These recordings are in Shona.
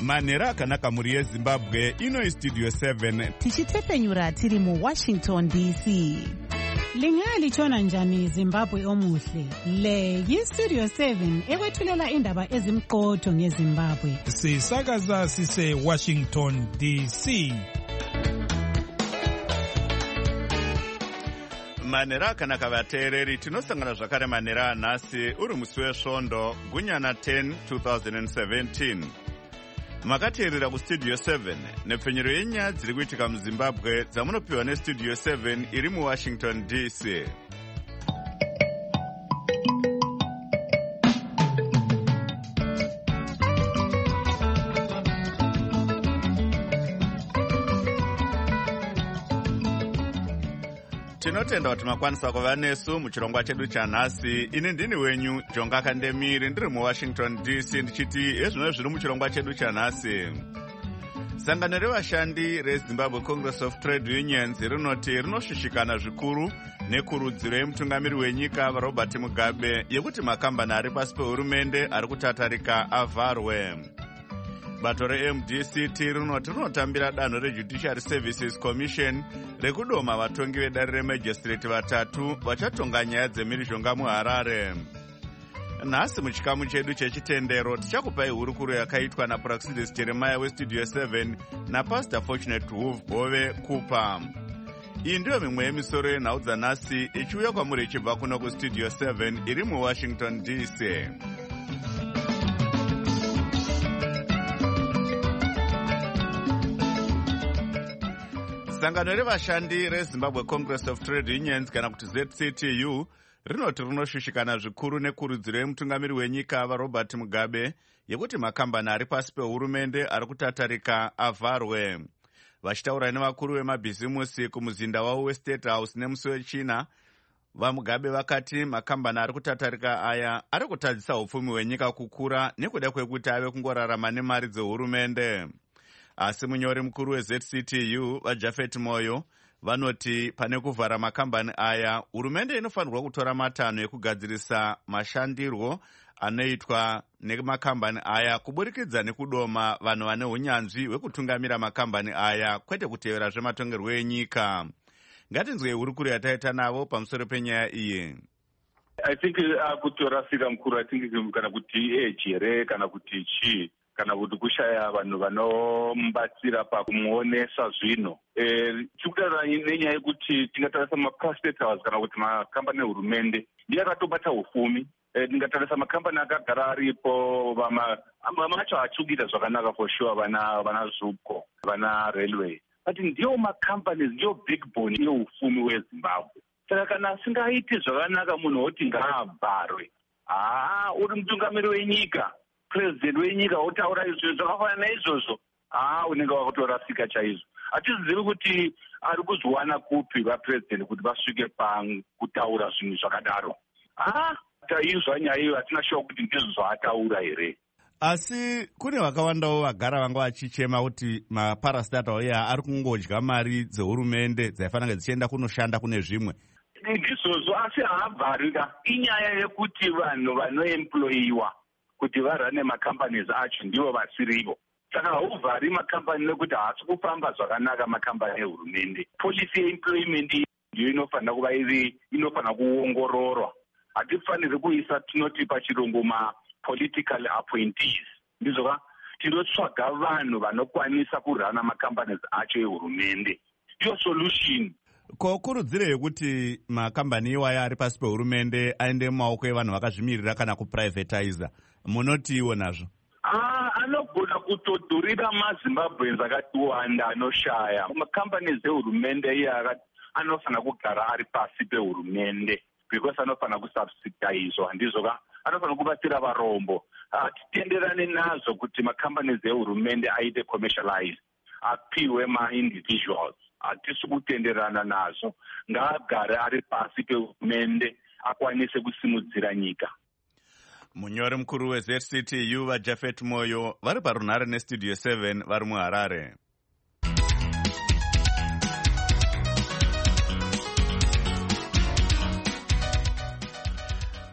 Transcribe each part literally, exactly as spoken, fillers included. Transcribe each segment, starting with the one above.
manhero akanaka mhuri yezimbabwe. Ino istudio seven tichitsepenyura tiri muwashington D C. Lingalitshona njani Zimbabwe omuhle? Le yistudio seven ekwethulela indaba ezimqotho ngeZimbabwe. Sisakaza sise Washington D C. manhero akanaka vateereri, tinosangana zvakare manhero anhasi uri musi wesvondo gunyana ten twenty seventeen. Makateerera kustudio seven nepfenyero yenyaya dziri kuitika muzimbabwe dzamunopiwa nestudio seven iri muwashington D C. Tinotenda kuti makwanisa kuva nesu muchirongwa chedu chanhasi. Ini ndini wenyu Jonga Kandemiri, ndiri muwashington D C, ndichiti ezvino zviri muchirongwa chedu chanhasi. Sangano revashandi reZimbabwe Congress of Trade Unions rinoti rinoshushikana zvikuru nekurudziro yemutungamiri wenyika Robert Mugabe yekuti makambani ari pasi pehurumende ari kutatarika avharwe. Bato re-M D C T rinoti rinotambira danho reJudiciary Services Commission rekudoma vatongi vedare remajistrate vatatu vachatonga nyaya dzemhirizhonga muHarare. Nhasi muchikamu chedu chechitendero tichakupai hurukuro yakaitwa naPraxidis Jeremiah westudio seven naPastor Fortunate Hove Cooper. Iyi ndiyo mimwe yemisoro yenhau dzanhasi ichiuya kwamuri ichibva kuno kustudio seven iri muWashington D C. Sangano revashandi reZimbabwe Congress of Trade Unions kana kuti Z C T U rinoti rinoshushikana zvikuru nekurudziro yemutungamiri wenyika vaRobert Mugabe yekuti makambani ari pasi pehurumende ari kutatarika avharwe. Vachitaura nevakuru vemabhizimusi kumuzinda wavo weState House nemusi wechina, vaMugabe vakati makambani ari kutatarika aya ari kutadzisa upfumi hwenyika kukura nekuda kwekuti ave kungorarama nemari dzehurumende. Asi munyori mukuru weZ C T U vaJafet Moyo vanoti pane kuvhara makambani aya, hurumende inofanirwa kutora matanho ekugadzirisa mashandirwo anoitwa nemakambani aya kuburikidza nekudoma vanhu vane unyanzvi hwekutungamira makambani aya, kwete kutevera zvematongerwo enyika. Ngatinzwei hurukuro yataita navo pamusoro penyaya iyi. I think akutorasika mukuru, I think kana kuti age here kana kuti chii kana kuti kushaya vanhu vanomubatsira pakumuonesa zvino. Chikudara nenyaya yekuti tingatarisa maPastate House kana kuti makambani ehurumende ndiye akatobata ufumi. Tingatarisa makambani akagara aripo, vamwe vacho achikuita zvakanaka for sure, vana vana Zupco, vana Railway. But ndiyo makambani, ndiyo big bone yeufumi weZimbabwe. Saka kana asingaiti zvakanaka munhu woti ngaabharwe, haa uri mutungamiri wenyika, president wenyika otaura izvo zvakafanana naizvozvo, haa unenge wakutorasika chaizvo. Hatizivi kuti ari kuzwana kupi vapresident kuti vasvike pakutaura zvinhu zvakadaro. Haa taizwa nyaya iyo, hatina shuwa kuti ndizvo zvaataura here. Asi kune vakawandawo vagara vanga vachichema kuti maparastatals aya ari kungodya mari dzehurumende dzaifanira dzichienda kunoshanda kune zvimwe. Ndizvozvo, asi haabvarika. Inyaya yekuti vanhu vanoemployiwa kuti varane macompanies acho ndivo vasirivo. Saka hauvhari makambani nekuti haasi kufamba zvakanaka makambani ehurumende. Policy yeemployment ndiyo inofanira kuva iri, inofanira kuongororwa. Hatifaniri kuisa tinoti pachirungu ma-political appointees. Ndizvo tinotsvaga vanhu vanokwanisa kurana makambani acho ehurumende. Ndiyo solution. Kokurudzire yekuti makambani iwaya ari pasi pehurumende aende mumaoko evanhu vakazvimirira kana kuprivatiza, munotiwo nazvo? Ah, anogona kutodhurira maZimbabweans akati wanda anoshaya. Makambani ehurumende iye anofanira kugara ari pasi pehurumende because anofanira kusubsidizwa, ndizvo ka anofanira kubatsira varombo. Hatitenderane nazo kuti makambani ehurumende aite commercialized, apiwe ma-individuals. Hatisi kutenderana nazo. Ngaagare ari pasi pehurumende akwanise kusimudzira nyika. Munyori mukuru weZ C T U vaJafet Moyo vari parunhare nestudio seven vari muHarare.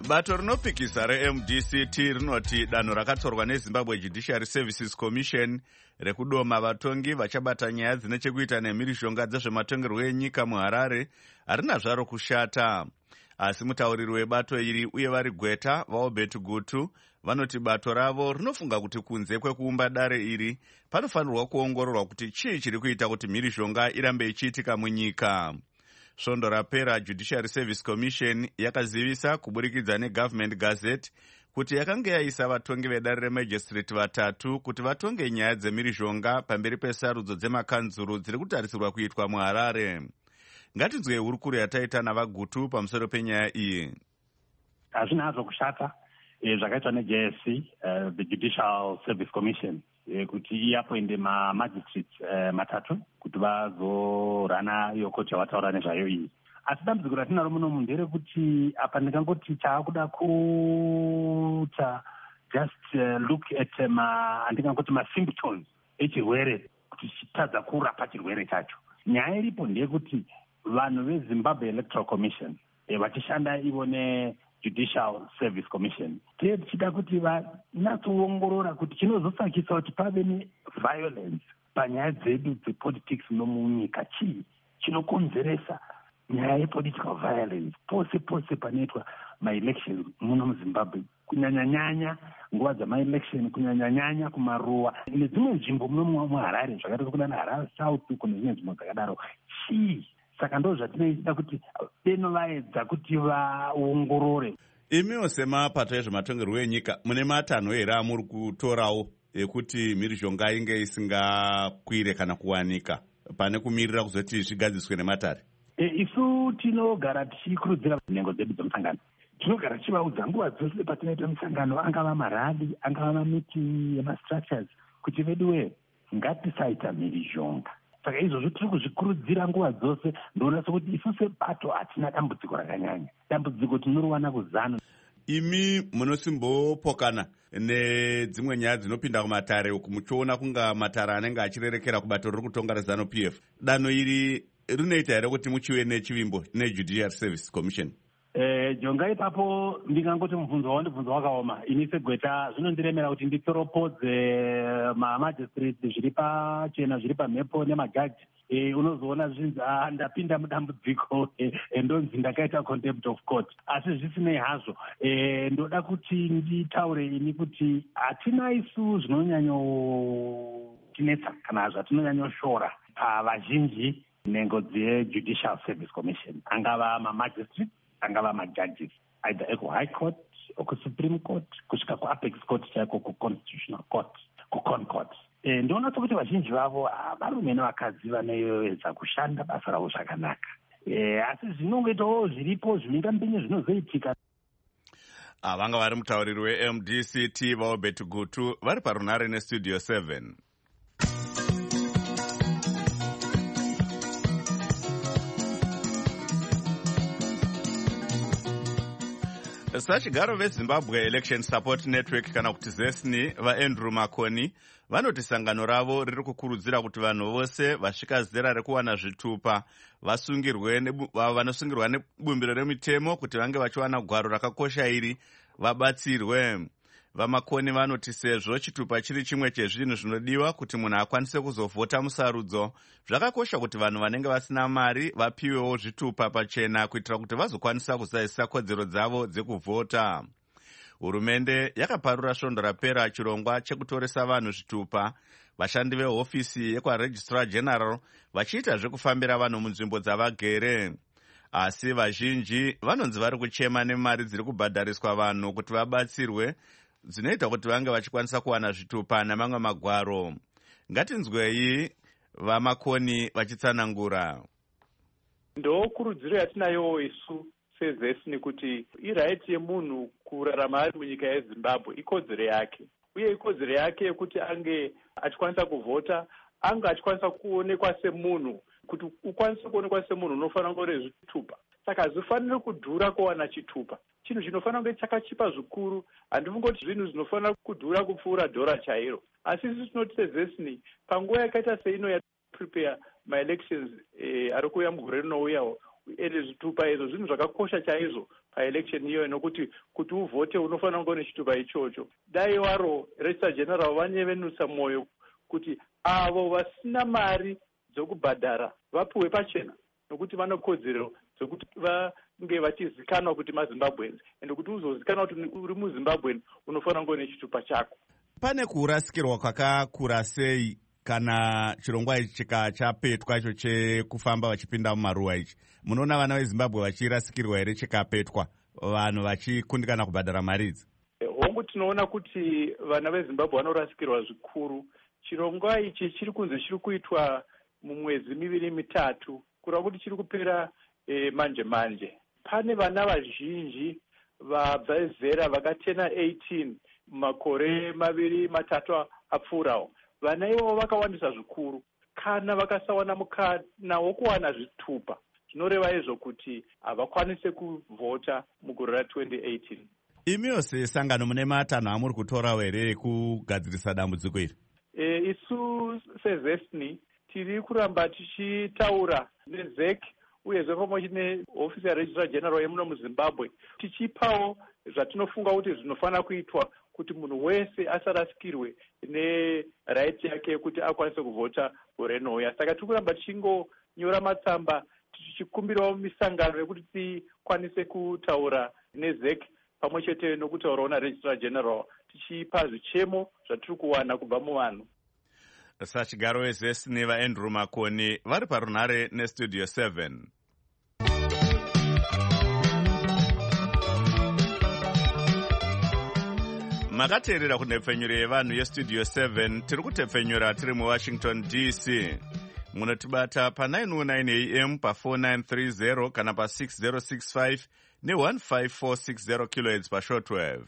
Bato rinopikisa re-M D C T rinoti danho rakatorwa neZimbabwe Judiciary Services Commission rekudoma vatongi vachabata nyaya dzine chekuita nemhirizhonga dzezvematongerwo enyika muHarare harina zvaro kushata. Asi mutauriri webato iri uye vari gweta vaObert Gutu vanoti bato ravo rinofunga kuti kunze kwekuumba dare iri panofanirwa kuongororwa kuti chii chiri kuita kuti mhirizhonga irambe ichiitika munyika. Svondo rapera Judiciary Service Commission yakazivisa kuburikidza neGovernment Gazette kuti yakanga yaisa vatongi vedare remagistrate vatatu kuti vatonge nyaya dzemhirizhonga pamberi pesarudzo dzemakanzuru dziri kutarisirwa kuitwa muHarare. Ngatinzwe hurukuro yataita navaGutu pamusoro penyaya iyi. Hazvina hazvo kushata zvakaitwa neJ S C, the Judicial Service Commission, kuti iapoinde mamagistrates matatu kuti vazorana iyo koti yavataura nezvayo iyi. Asi dambudziko ratinaro munomu nderekuti apa ndingangoti taakuda kuta just uh, look at ma andingangoti masymptoms echirwere kuti chitadza kurapa chirwere chacho. Nyaya iripo ndeyekuti vanhu veZimbabwe Electoral Commission vachishanda ivo neJudicial Service Commission tichida kuti vanatsoongorora kuti chinozosakisa kuti pave neviolence panyaya dzedu dzepolitics nomunyika chii chinokonzeresa nyaya yepolitical violence pose pose panoitwa maelections muno muZimbabwe, kunyanyanyanya nguva dzamaelection, kunyanyanyanya kumaruwa nedzimwe nzvimbo muno muHarare zvakaita sekudana Harare South kune dzimwe nzvimbo dzakadaro. Chii? Saka ndo zvatinoita kuti denovaedza kuti vaongorore. Imiwo semapato ezvematongerwo enyika mune matanho here amuri kutorawo ekuti mhirizhonga inge isingakwire kana kuwanika pane kumirira kuzoti zvigadziswe nematare? E, isu tinogara tichikurudzira nhengo dzedu dzemusangano, tinogara tichivaudza nguva dzose patinoita musangano, angava marali, angava mamiti yemastructures, kuti veduwe ngatisaita mhirizhonga. Saka izvozvo tiri kuzvikurudzira nguva dzose. Ndoona sokuti isu sebato hatina dambudziko rakanyanya, dambudziko tinoriwana kuzano. Imi munosimbopokana nedzimwe nyaya dzinopinda kumatare uku muchiona kunga matare anenge achirerekera kubato riri kutonga reZanu P F. Danho iri rinoita here kuti muchive nechivimbo neJudicial Service Commission? Eh, jonga ipapo ndingangoti mubvunzo wandibvunza wakaoma. Ini segweta zvinondiremera kuti nditoropodze mamagistrates zviri pachena zviri pamhepo nemajaji. Eh, unozoona zvinzi ah, ndapinda mudambudziko eh, ndonzi ndakaita contempt of court. Asi zvisinei hazvo, eh, ndoda kuti nditaure ini kuti hatina isu zvinonyanyotinetsa kana zvatinonyanyoshora pavazhinji nhengo dzeJudicial Service Commission, angava mamagistrates, angava majudges, either eko High Court, oko Supreme Court, kusvika kuApex Court chaiko kuConstitutional Court, kuConcourt. E, ndoona sokuti vazhinji vavo varume nevakadzi vanoedza kushanda basa ravo zvakanaka. E, asi zvinongoitawo zviripo zvimhingamupinyi zvinozoitika. Vanga vari mutauriri weM D C T vaObert Gutu vari parunare neStudio seven. Sachigaro veZimbabwe Election Support Network kana kuti ZESNI vaAndrew Makoni vanoti sangano ravo riri kukurudzira kuti vanhu vose vasvika zera rekuwana zvitupa vasungirwe vanosungirwa nebumbiro remitemo kuti vange vachiwana gwaro rakakosha iri vabatsirwe. VaMakoni vanoti sezvo chitupa chiri chimwe chezvinhu zvinodiwa kuti munhu akwanise kuzovhota musarudzo, zvakakosha kuti vanhu vanenge vasina mari vapiwewo zvitupa pachena kuitira kuti vazokwanisa kuzadzisa kodzero dzavo dzekuvhota. Hurumende yakaparura svondo rapera chirongwa chekutoresa vanhu zvitupa, vashandi vehofisi yekwaRegistrar General vachiita zvekufambira vanhu munzvimbo dzavagere. Asi vazhinji vanonzi vari kuchema nemari dziri kubhadhariswa vanhu kuti vabatsirwe, dzinoita kuti vange vachikwanisa kuwana zvitupa namamwe magwaro. Ngatinzwei vaMakoni vachitsanangura. Ndokurudziro yatinayo isu sezesni kuti iraiti yemunhu kurarama ari munyika yeZimbabwe ikodzero yake, uye ikodzero yake yekuti ange achikwanisa kuvhota, ange achikwanisa kuonekwa semunhu. Kuti ukwanise kuonekwa semunhu unofanira kunge zvitupa. Saka hazvifaniri kudhura kuwana chitupa. Chinhu chinofanira kunge chakachipa zvikuru. Handifungoti zvinhu zvinofanira kudhura kupfuura dhora chairo. Asi isu tinoti sezesni panguva yakaita seino yaprepare maelections eh, ari kuuya mugore rinouya, ende zvitupa izvo zvinhu zvakakosha chaizvo paelection iyoyo, nokuti kuti uvhote unofanira kunge une chitupa ichocho. Dai waro registrar general vanyevenutsa mwoyo kuti avo vasina mari dzokubhadhara vapuwe pachena, nokuti vane kodzero dzekuti vange vachizikanwa kuti maZimbabweans, ende kuti uzozikanwa kuti uri muZimbabwean unofanira kunge une chitupa chako. Pane kurasikirwa kwakakura sei kana chirongwa ichi chika chapetwa icho chekufamba vachipinda mumaruwa ichi? Munoona vana veZimbabwe vachirasikirwa here chikapetwa, vanhu vachikundikana kubhadhara mari idzi? Hongu tinoona kuti vana veZimbabwe vanorasikirwa zvikuru. Chirongwa ichi chiri kunzi chiri kuitwa mumwedzi miviri mitatu, kureva kuti chiri kupera e, manje manje. Pane vana vazhinji vabva zera vakatena eighteen makore maviri matatu apfuurawo. Vana ivo vakawandisa zvikuru. Kana vakasawana mukana wokuwana zvitupa, zvinoreva izvo kuti havakwanise kuvhota mugore ra-twenty eighteen. Imiwo sesangano mune matanho amuri kutorawo here kugadzirisa dambudziko iri? E, isu sezesni tiri kuramba tichitaura nezec uyezve pamwe nehofisi yaregistrar general yemuno muZimbabwe, tichipawo zvatinofunga kuti zvinofanira kuitwa kuti munhu wese asarasikirwe nerights yake yekuti akwanise kuvhota gore rinouya. Saka tiri kuramba tichingonyora matsamba tichikumbirawo misangano yekuti tikwanise kutaura nezec pamwe chete nokutaurawo naregistrar general tichipa zvichemo zvatiri kuwana kubva muvanhu. Sachigaro wezesni vaAndrew Makoni vari parunhare nestudio seven. Makateerera kunhepfenyuro yevanhu yestudio seven. Tiri kutepfenyura tiri muWashington D C. Munotibata pa nine oh nine A M, pa four nine three zero kana pa six zero six five ne one five four six zero kilohertz pa shortwave.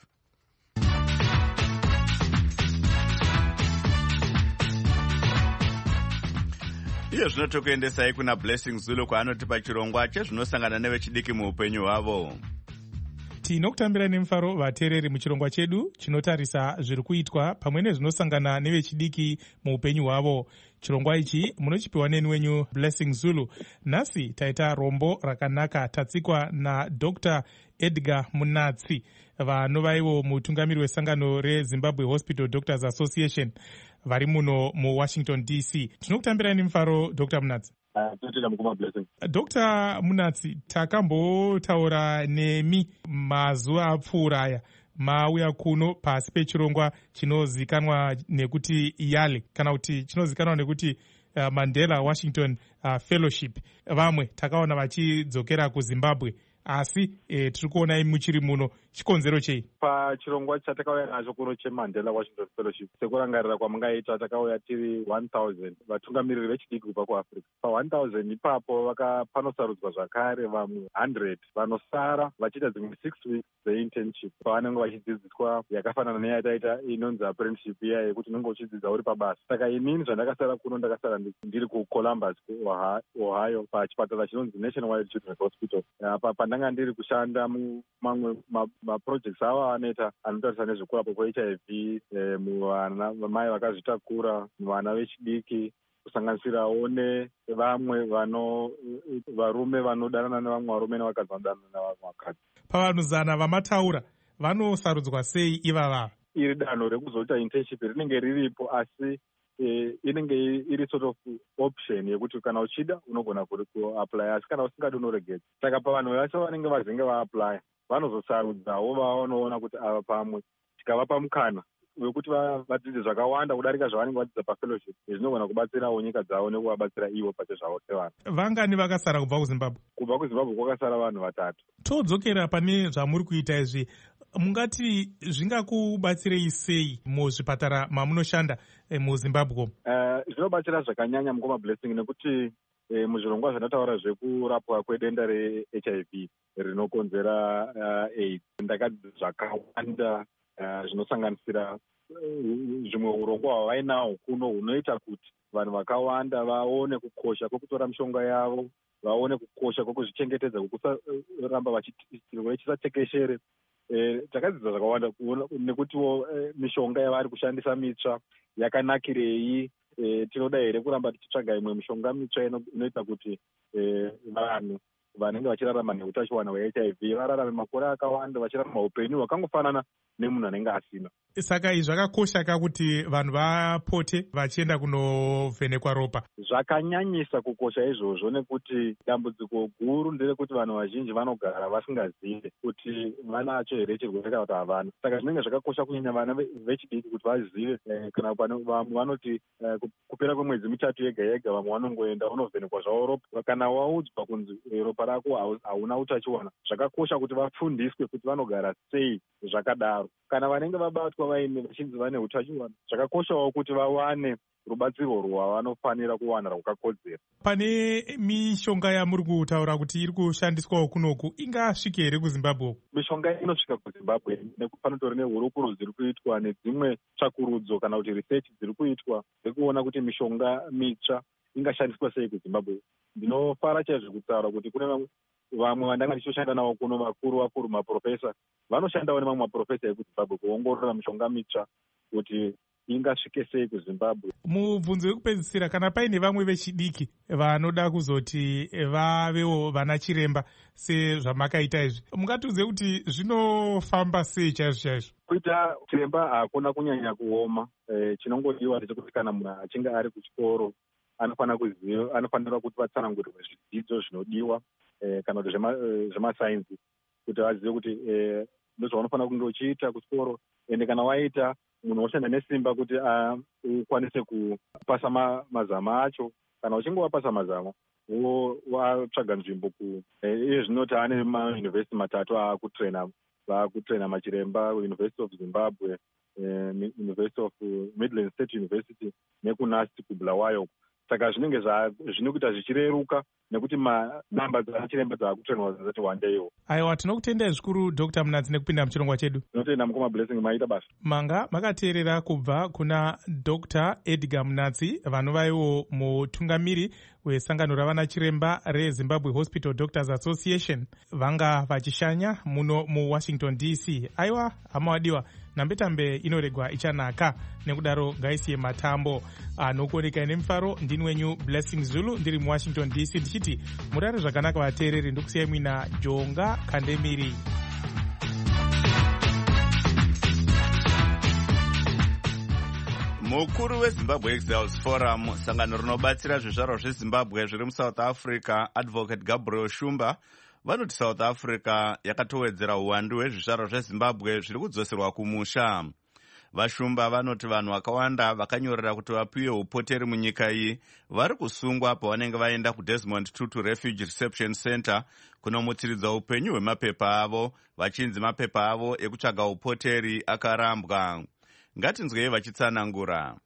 Iyo zvinotokuendesai kuna Blessing Zulu kwaanotipa chirongwa chezvinosangana nevechidiki muupenyu hwavo. Tinokutambira nemufaro vateereri muchirongwa chedu chinotarisa zviri kuitwa pamwe nezvinosangana nevechidiki muupenyu hwavo. Chirongwa ichi munochipiwa neni wenyu Blessing Zulu. Nhasi taita rombo rakanaka tatsikwa naDr Edgar Munatsi, vanovaiwo mutungamiri wesangano reZimbabwe Hospital Doctors Association, vari muno muWashington D C. Tinokutambira nemufaro Dr Munatsi. Dr Munatsi, takambotaura nemi mazuva apfuura aya mauya kuno pasi pechirongwa chinozikanwa nekuti yale kana kuti chinozikanwa nekuti uh, Mandela Washington uh, Fellowship. Vamwe takaona vachidzokera kuZimbabwe, asi e, tiri kuona muchiri muno. Chikonzero chei? Pachirongwa chatakauya nacho kuno cheMandela Washington Fellowship, sekurangarira kwamungaita takauya tiri one thousand vatungamiriri vechidiki kubva kuAfrica. Pa one thousand ipapo panosarudzwa zvakare vamwe one hundred vanosara vachiita dzimwe six weeks dzeinternship pavanenge vachidzidziswa yakafanana neyataita inonzi apprenticeship iya yekuti unenge uchidzidza uri pabasa. Saka inini zvandakasara kuno ndakasara ndiri kuColumbus Ohio pachipatara chinonzi Nationwide Children's Hospital. Apa pandanga ndiri kushanda mumamwe maprojects ava anoita anotarisa nezvekurapo kweH I V eh, muvana mai vakazvitakura, vana vechidiki, kusanganisirawo nevamwe vano varume vanodanana nevamwe varume nevakadzi vanodanana nevamwe vakadzi. Pavanhu zana vamataura vanosarudzwa sei ivava? Iri danho rekuzoita internship rinenge riripo, asi eh, inenge iri sort of option yekuti kana uchida unogona kuapply, asi kana usingadi unoregedza. Saka pavanhu vacho vanenge vazinge vaapply vanozosarudzawo vanoona kuti ava pamwe tikavapa mukana wekuti vadzidze zvakawanda kudarika zvavanenge vadzidza pafellowship, zvinogona kubatsirawo nyika dzavo nekuvabatsira ivo pachezvavo sevanhu. Vangani vakasara kubva kuZimbabwe? Kubva kuZimbabwe kwakasara vanhu vatatu. Todzokera pane zvamuri kuita izvi, mungati zvingakubatsirei sei muzvipatara mamunoshanda eh, muZimbabwe? Uh, zvinobatsira zvakanyanya mukoma Blessing, nekuti E, muzvirongwa zvandataura zvekurapwa kwedenda reH I V rinokonzera uh, AIDS, ndakadzidza zvakawanda uh, zvinosanganisira uh, zvimwe urongwa hwavainaho kuno hunoita kuti vanhu vakawanda vaone kukosha kwekutora mishonga yavo, vaone kukosha kwekuzvichengetedza, kwekusaramba vachirwere chisatekeshere. E, takadzidza zvakawanda nekutiwo e, mishonga yavari kushandisa mitsva yakanakirei. E, tinoda here kuramba tichitsvaga imwe mishonga mitsva inoita kuti e, vanhu vanenge vachirarama neutachiwana hwe-H I V vararame makore akawanda vachirarama upenyu hwakangofanana nemunhu anenge asina. Saka izvi zvakakosha ka kuti vanhu vapote vachienda kunovhenekwa ropa. Zvakanyanyisa kukosha izvozvo nekuti dambudziko guru nderekuti vanhu vazhinji vanogara vasingazive kuti vanacho here chirwere kana kuti havana. Saka zvinenge zvakakosha kunyanya vana vechidiki kuti vazive, kana vamwe vanoti kupera kwemwedzi mitatu yega yega vamwe vanongoenda unovhenekwa zvavo ropa. Kana waudzwa kunzi ropa rako hauna utachiwana, zvakakosha kuti vafundiswe kuti vanogara sei zvakadaro. Kana vanenge vabatwa vaine vachinzi vane utachiwana, zvakakoshawo kuti vawane rubatsiro rwavanofanira kuwana rwakakodzera. Pane mishonga yamuri kutaura kuti iri kushandiswawo kunoku, ingasvike here kuZimbabwe? Mishonga inosvika kuZimbabwe nekuti panotori nehurukuro dziri kuitwa nedzimwe tsvakurudzo kana kuti research dziri kuitwa dzekuona kuti mishonga mitsva ingashandiswa sei kuZimbabwe. Ndinofara chaizvo kutaura kuti kune vamwe vandanga ndichioshanda navo kuno vakuru vakuru maprofesa vanoshandawo nemamwe maprofesa ekuZimbabwe kuongorora mishonga mitsva kuti ingasvike sei kuZimbabwe. Mubvunzo wekupedzisira, kana paine vamwe vechidiki vanoda kuzoti vavewo vana chiremba sezvamakaita izvi, mungatiudze kuti zvinofamba sei chaizvo chaizvo? Kuita chiremba hakuna kunyanya kuoma. E, chinongodiwa ndechekuti kana munhu achinge ari kuchikoro anofanira kuziva, anofanira kuti vatsanangurirwe zvidzidzo zvinodiwa e, kana kuti zvemasainzi, kuti vazive kuti e, ndozvaunofanira kunge uchiita kuchikoro, ende kana waita munhu woshanda nesimba kuti ukwanise kupasa ma, mazama acho. Kana uchinge wapasa mazama watsvaga nzvimbo ku iye zvino taane mauniversity matatu aakutraina vaakutraina machiremba, University of Zimbabwe, eh, University of Midland State University nekunasti kuBulawayo. Saka zvinenge zvinokuita zvichireruka nekuti manamba dzachiremba dzaakutrainwa dzati wandeiwo. Aiwa, tinokutendai zvikuru Dr Munatsi nekupinda muchirongwa chedu. Tinotenda mukoma Blessing, maita basa. Manga makateerera kubva kuna Dr Edgar Munatsi, vanovaiwo mutungamiri wesangano ravana chiremba reZimbabwe Hospital Doctors Association, vanga vachishanya muno muWashington D C. Aiwa, hama wadiwa, nambetambe inoregwa ichanaka, nekudaro ngaisiye matambo anokuoneka nemufaro. Ndini wenyu Blessing Zulu, ndiri muWashington D C, ndichiti murare zvakanaka vateereri, ndikusiyai mwina Jonga Kandemiri. Mukuru weZimbabwe Exiles Forum, sangano rinobatsira zvizvarwa zveZimbabwe zviri muSouth Africa, Advocate Gabriel Shumba, vanoti South Africa yakatowedzera uwandu hwezvizvarwa zveZimbabwe zviri kudzoserwa kumusha. Vashumba vanoti vanhu vakawanda vakanyorera kuti vapiwe upoteri munyika iyi vari kusungwa pavanenge vaenda kuDesmond Tutu Refugee Reception Center kunomutsiridza upenyu hwemapepa avo, vachinzi mapepa avo ekutsvaga upoteri akarambwa. Ngatinzwei vachitsanangura.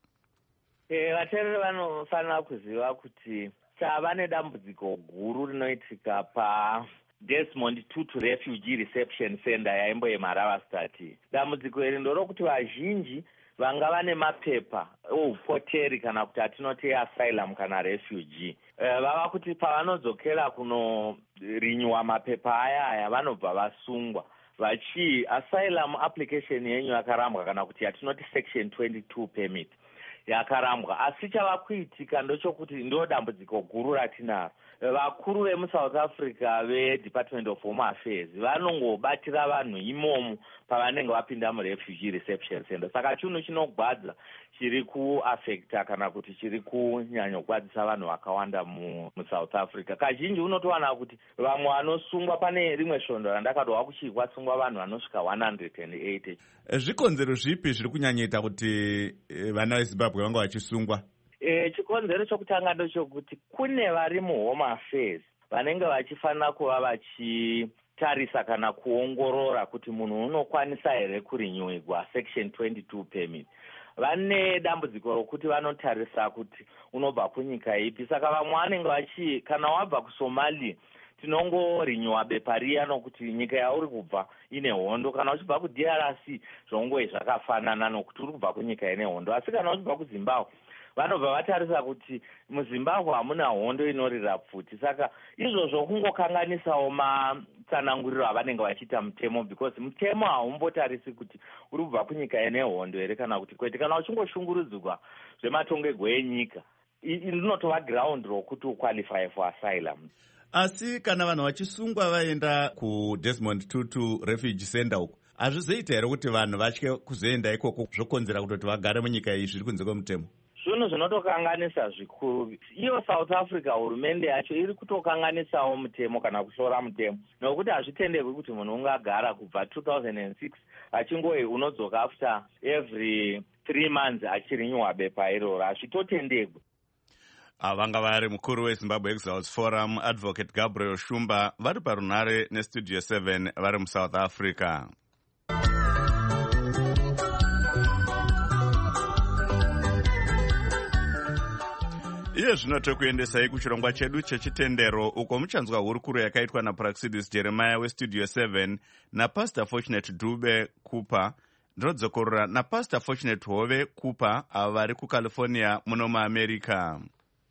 E, vateereri vanofanira kuziva kuti tava nedambudziko guru rinoitika pa Desmond Tutu Refugee Reception Center yaimboyemara vasitati. Dambudziko iri ndorokuti vazhinji vanga vane mapepa oupoteri kana kuti atinoti asylum kana refugee. E, vava kuti pavanodzokera kunorinywa mapepa aya aya vanobva vasungwa vachi asylum application yenyu yakarambwa kana kuti yatinoti section twenty-two permit yakarambwa. Asi chava kuitika ndochokuti ndo dambudziko guru ratinaro. Vakuru vemuSouth Africa veDepartment of Home Affairs vanongobatira vanhu imomo pavanenge vapinda muRefugee Reception Center. Saka chinhu chinogwadza chiri kuafekta kana kuti chiri kunyanyogwadzisa vanhu vakawanda muSouth Africa. Kazhinji unotowana kuti vamwe vanosungwa, pane rimwe svondo randakadwa kuchii kwasungwa vanhu vanosvika one hundred eighty. Zvikonzero zvipi zviri kunyanyaita kuti vana veZimbabwe vanga vachisungwa? E, chikonzero chokutanga ndochokuti kune vari muHome Affairs vanenge vachifanira kuva vachitarisa kana kuongorora kuti munhu unokwanisa here kurinyuigwa section twenty-two permit. Vane dambudziko rokuti vanotarisa kuti unobva kunyika ipi. Saka vamwe vanenge vachi kana wabva kuSomalia tinongorinywa bepa riya nokuti nyika yauri kubva ine hondo. Kana uchibva kuD R C zvongwe zvakafanana nokuti uri kubva kunyika ine hondo. Asi kana uchibva kuZimbabwe vanobva vatarisa kuti muZimbabwe hamuna hondo inorira pfuti. Saka izvozvo kungokanganisawo matsananguriro avanenge vachiita mutemo, because mutemo haumbotarisi kuti uri kubva kunyika ine hondo here kana kuti kwete. Kana uchingoshungurudzwa zvematongego enyika, iri rinotova ground rokuti uqualify for asylum. Asi kana vanhu vachisungwa vaenda kuDesmond Tutu refugee center uko, hazvizoita here kuti vanhu vatye kuzoenda ikoko zvokonzera kutoti vagare munyika iyi zviri kunze kwemutemo? Zvinhu zvinotokanganisa zvikuru. Iyo South Africa hurumende yacho iri kutokanganisawo mutemo kana kushora mutemo, nokuti hazvitenderwi kuti munhu ungagara kubva two thousand six achingoi unodzoka after every three months achirinywa bepa iroro, hazvitotenderwi. Vanga vari mukuru weZimbabwe Exiles Forum Advocate Gabriel Shumba vari parunare neStudio seven vari muSouth Africa. Iye zvino tokuendesai kuchirongwa chedu chechitendero uko muchanzwa hurukuro yakaitwa naPraxidis Jeremiah weStudio seven naPastor Fortunate Dube Cooper ndrodzokorora naPastor Fortunate Hove Cooper ava vari kuCalifornia muno muAmerica.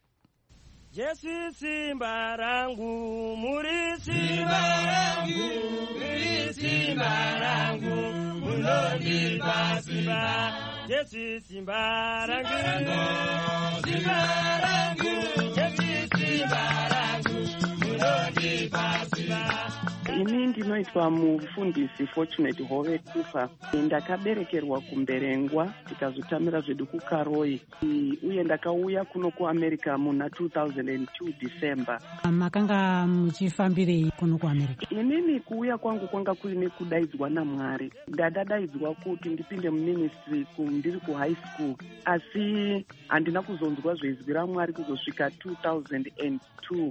Jesu simba rangu, muri simba rangu, muri simba rangu, munondipa simba. Jesu simba rangu, simba rangu, Jesu simba rangu, munondipa simba. Ini ndinoitwa mufundisi Fortunate Hove Cooper. Ndakaberekerwa kuMberengwa tikazotamira zvedu kuKaroi, uye ndakauya kuno kuAmerica muna two thousand two December. Makanga muchifambirei kuno kuAmerica? Inini kuuya kwangu kwanga kuine kudaidzwa naMwari. Ndadaidzwa kuti ndipinde muministry ndiri kuhigh school, asi handina kuzonzwa zvezwi raMwari kuzosvika two thousand two.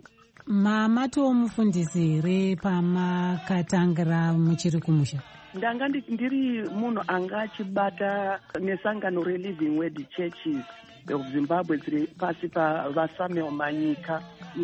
Mamato mufundisi here pamakatangira muchiri kumusha? Ndanga ndiri munhu anga achibata nesangano reLiving Word Churches of Zimbabwe dziri pasi pavaSamuel Manyika.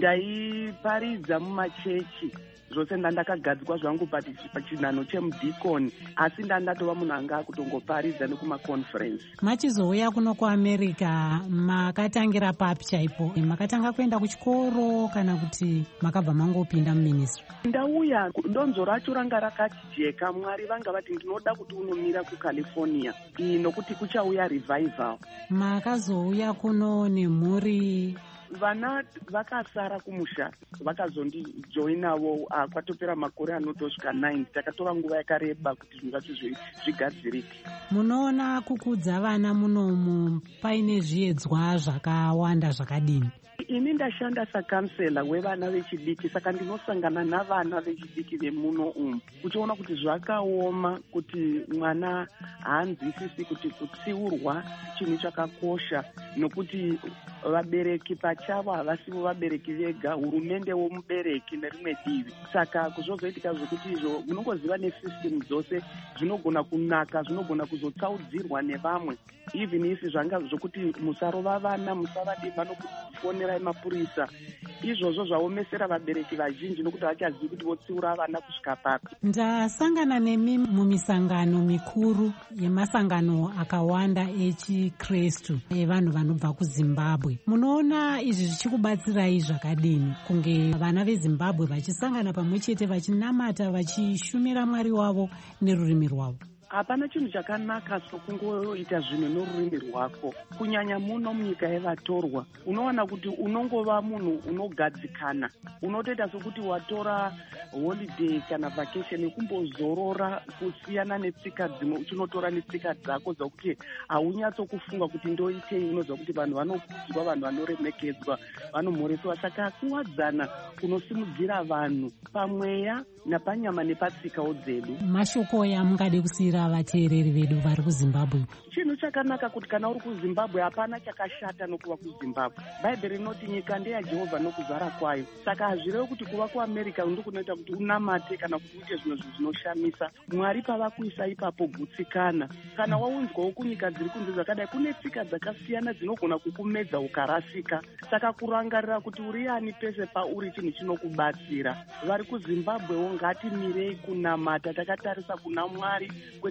Ndaiparidza mumachechi zvose ndandakagadzikwa zvangu pachinhano chemudhikoni, asi ndandatova munhu anga akutongoparidza nekumaconference. Machizouya kuno kuAmerica makatangira papi chaipo? Makatanga kuenda kuchikoro kana kuti makabva mangopinda muministry? Ndauya donzo racho ranga rakachijeka. Mwari vanga vati ndinoda kuti unomira kuCalifornia nokuti kuchauya revival. Makazouya kuno nemhuri? Vana vakasara kumusha vakazondijoinavo kwatopera makore anotosvika nine. Takatora nguva yakareba kuti zvinhu zvacho zvigadzirike. Munoona kukudza vana munomu paine zviedzwa zvakawanda zvakadini? Ini ndashanda sakansela wevana vechidiki, saka ndinosangana navana vechidiki vemuno umu uchiona kuti zvakaoma kuti mwana haanzwisisi kuti kutsiurwa chinhu chakakosha, nokuti vabereki pachavo havasivo vabereki vega, hurumende womubereki nerimwe divi. Saka kuzvozoitika zvokuti izvo munongoziva nesystem dzose zvinogona kunaka, zvinogona kuzotsaudzirwa nevamwe. Even isi zvanga zvokuti musarova vana, musavadimba nokufonera mapurisa, izvozvo zvaomesera vabereki vazhinji nokuti vachazivi kuti votsiura vana kusvika papi. Ndasangana nemi mumisangano mikuru yemasangano akawanda echiKristu evanhu vanobva kuZimbabwe. Munoona izvi zvichikubatsirai zvakadini kunge vana veZimbabwe vachisangana pamwe chete vachinamata vachishumira Mwari wavo nerurimi rwavo? Hapana chinhu chakanaka sokungoita zvinhu norurimi rwako, kunyanya muno munyika yevatorwa. Unowana kuti unongova munhu unogadzikana, unotoita sokuti watora holiday kana vacation yekumbozorora, kusiyana netsika dzimwe uchinotora netsika dzako dzokuti haunyatsokufunga kuti ndoitei. Unoziva kuti vanhu vanokudzwa, vanhu vanoremekedzwa, vanomhoreswa. Saka kuwadzana kunosimudzira vanhu pamweya napanyama nepatsikawo dzedu. Mashoko yamungade kusiyira vateereri vedu vari kuZimbabwe? Chinhu chakanaka kuti kana uri kuZimbabwe hapana chakashata nokuva kuZimbabwe. Bhaibheri rinoti nyika ndeyaJehovha nokuzara kwayo. Saka hazvirevi kuti kuva kuAmerica ndokunoita kuti unamate kana kuti uite zvinhu zvinoshamisa. Mwari pavakuisa ipapo gutsikana. Kana waunzwawo kunyika dziri kunze dzakadai kune tsika dzakasiyana dzinogona kukumedza ukarasika. Saka kurangarira kuti uri ani pese pauri chinhu chinokubatsira. Vari kuZimbabwewo ngatimirei kunamata takatarisa kuna Mwari kwete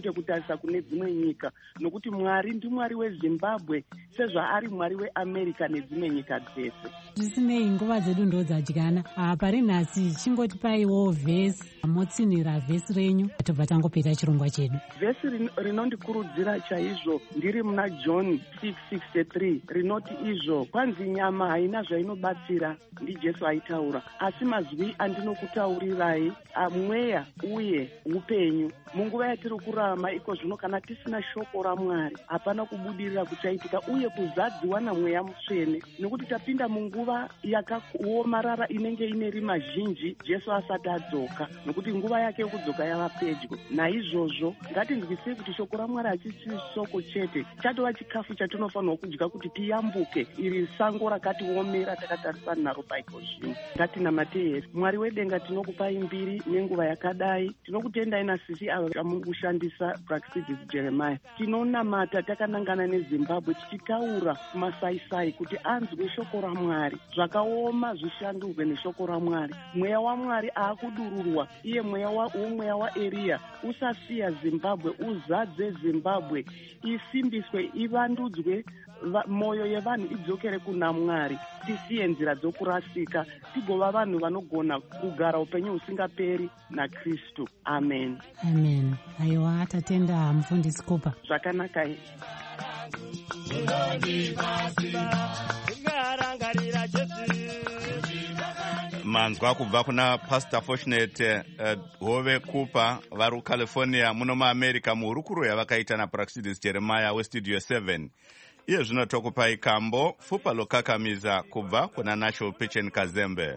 kwete kutarisa kune dzimwe nyika, nokuti Mwari ndimwari weZimbabwe sezvaari mwari weAmerica nedzimwe nyika dzese. Zvisinei, nguva dzedu ndo dzadyana. Pari nhasi chingotipaiwo vhesi, motsinhira vhesi renyu tobva tangopeta chirongwa chedu. Vhesi rinondikurudzira chaizvo ndiri muna John six sixty-three rinoti izvo, kwanzi nyama haina zvainobatsira, ndiJesu aitaura, asi mazwi andinokutaurirai amweya uye upenyu. Munguva yatiri kurarama iko zvino, kana tisina shoko raMwari hapana kubudirira kuchaitika uye kuzadziwa naMweya Mutsvene, nekuti tapinda munguva yakaomarara inenge ine rima zhinji Jesu asati adzoka, nokuti nguva yake yokudzoka yava pedyo. Naizvozvo ngatinzwisei kuti shoko raMwari hachisi shoko chete, chatova chikafu chatinofanirwa kudya kuti tiyambuke iri sango rakatiomera takatarisana naro paiko zvino. Ngatinamatei Mwari wedenga, tinokupai mbiri nenguva yakadai. Tinokutendai nasisi ava muri kushandisa Praxidis Jeremiah. Tinonamata takanangana neZimbabwe tichitaura kumasaisai kuti anzwe shoko raMwari, zvakaoma zvishandurwe neshoko raMwari. Mweya waMwari aakudururwa, iye mweya womweya waEriya usasiya Zimbabwe, uzadze Zimbabwe, isimbiswe, ivandudzwe, moyo yevanhu idzokere kuna Mwari, tisiye nzira dzokurasika, tigova vanhu vanogona kugara upenyu husingaperi naKristu. Amen. Amen. Aiwa, tatenda mufundisi Kupa. Zvakanaka. Manzwa kubva kuna Pastor Fortunate uh, Hove Kupa vari California muno muAmerica, muhurukuro yavakaita naPraxidis Jeremiah westudio seven. Iye zvino tokupai kambo fupa lokakamiza kubva kuna National Pitchen Kazembe.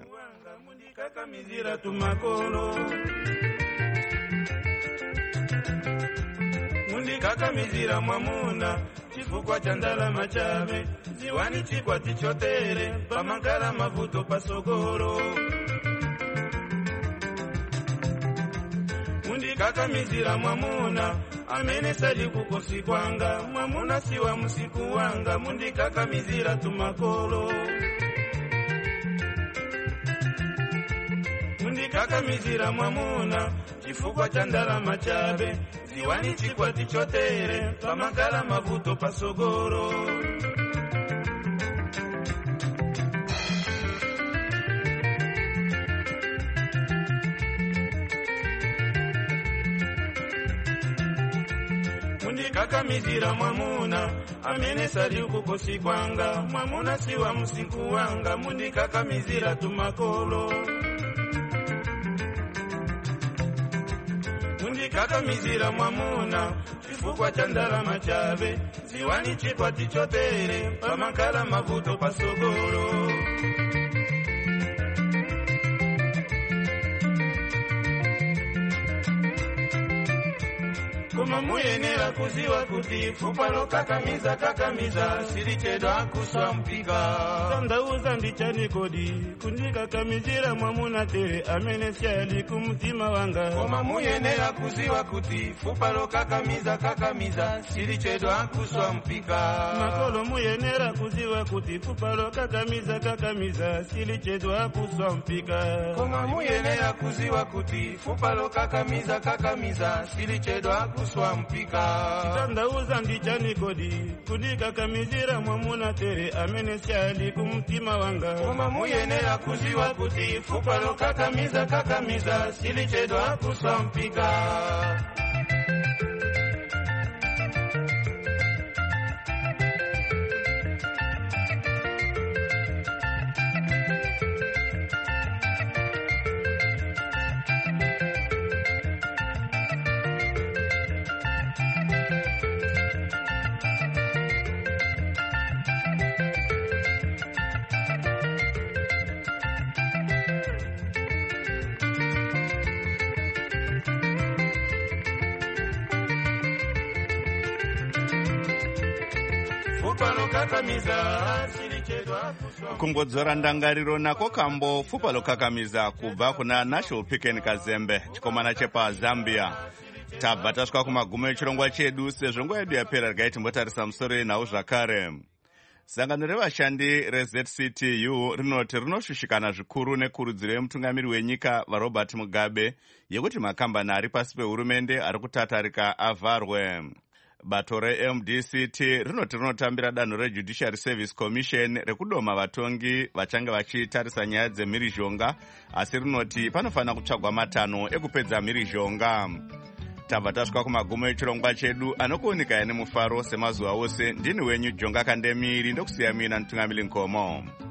Mundikakamizira mwamuna chifukwa cha ndalama chave, ziwani chikwati chotere pamagara mavuto pasogoro. Mundikakamizira mwamuna amene sali kukosi kwanga, mwamuna siwa musiku wanga, mundikakamizira tumakolo. Mundikakamizira mwamuna chifukwa cha ndalama chave, ziwani chikwati chotere pamagara mavuto pasogoro. Mundikakamizira mwamuna amene sali kukosi kwanga, mwamuna siwa musiku wanga, mundikakamizira tumakolo. Mundikakamizira mwamuna chifukwa cha ndalama chave, ziwani chikwati chotere pamagara mavuto pasogoro. Koma muyenera kuziwa kuti fupa lokakamiza kakamiza silichedwa kuswa mpika. Tandauza ndichani kodi kundikakamizira mwamuna tere amene siali kumutima wanga. Koma muyenera kuziwa kuti fupa lokakamiza kakamiza silichedwa kuswa mpika. Makolo muyenera kuziwa kuti fupa lokakamiza kakamiza silichedwa kuswa mpika. Koma muyenera kuziwa kuti fupa lokakamiza kakamiza silichedwa kuswa mpika. Tandauza ndichani kodi kundikakamizira mwamuna tere amene siali kumutima wanga. Koma muyenera kuziwa kuti fupa lokakamiza kakamiza silichedwa kuswa mpika. Kungodzora ndangariro nako kambo fupa lokakamiza kubva kuna National Pitchen Kazembe, chikomana chepa Zambia. Tabva tasvika kumagumo echirongwa chedu, sezvo nguva yedu yapera regai timbotarisa musoro yenhau zvakare. sangano revashandi reZ C T U rinoti rinoshushikana zvikuru nekurudziro yemutungamiri wenyika vaRobert Mugabe yekuti makambani ari pasi pehurumende ari kutatarika avharwe. Bato reM D C T rinoti rinotambira danho reJudiciary Service Commission rekudoma vatongi vachange vachitarisa nyaya dzemhirizhonga, asi rinoti panofanira kutsvagwa matanho ekupedza mhirizhonga. Tabva tasvika kumagumo echirongwa chedu anokuonekaya nemufaro semazuva ose. Ndini wenyu Jonga Kandemiri, ndokusiya mina Mutungamiri Nkomo.